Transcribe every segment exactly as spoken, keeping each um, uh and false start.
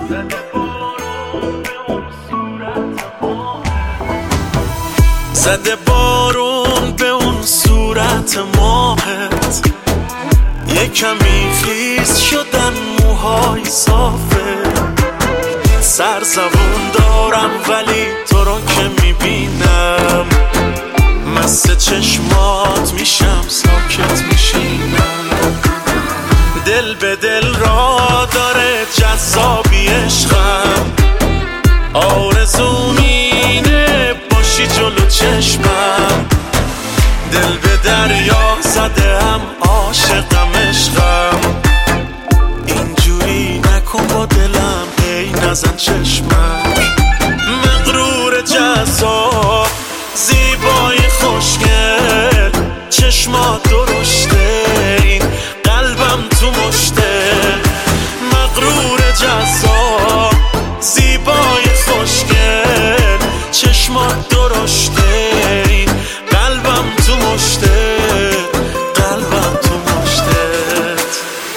زده بارون به اون صورت ماهت، یه کمی خیس شدن موهای صافه. سر زبون دارم ولی تو رو که میبینم مست چشمات میشم، ساکت میشینم. دل به دل را داره جذابی عشقم، آرزوم اینه باشی جلو چشمم. دل به دریا زده هم عاشقم عشقم، اینجوری نکن با دلم ای نزن چشمک. مغرور جذاب زیبای خوشگل، چشمات درشته این قلبم تو مشته. مغرور جذاب زیبای خوشگل، چشمات درشته این قلبم تو مشته. قلبم تو مشتت.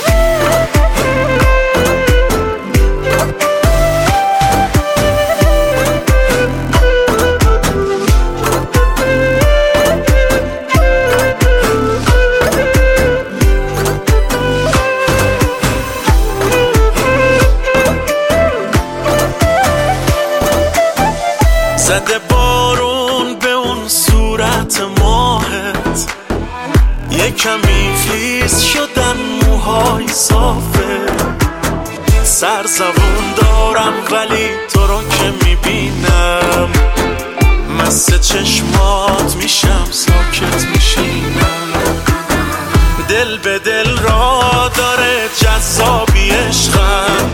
زده بارون به اون صورت ماهت، یه کمی خیس شدن موهای صافه. سر زبون دارم ولی تو رو که میبینم مست چشمات میشم، ساکت میشینم. دل به دل را داره جذابی عشقم،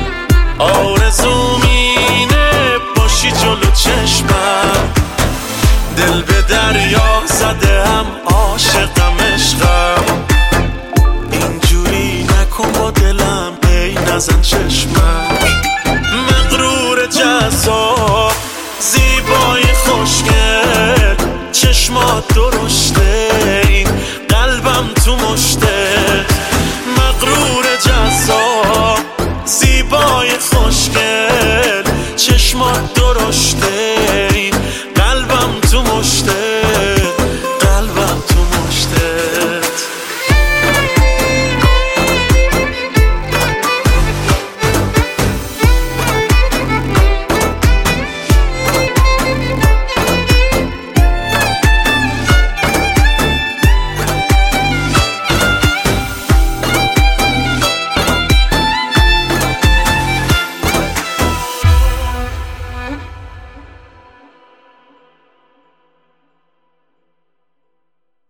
آرزوم اینه باشی جلو چشمم. دل به دریا زده هم عاشقم عشقم، اینجوری نکن با دلم ای نزن چشمم.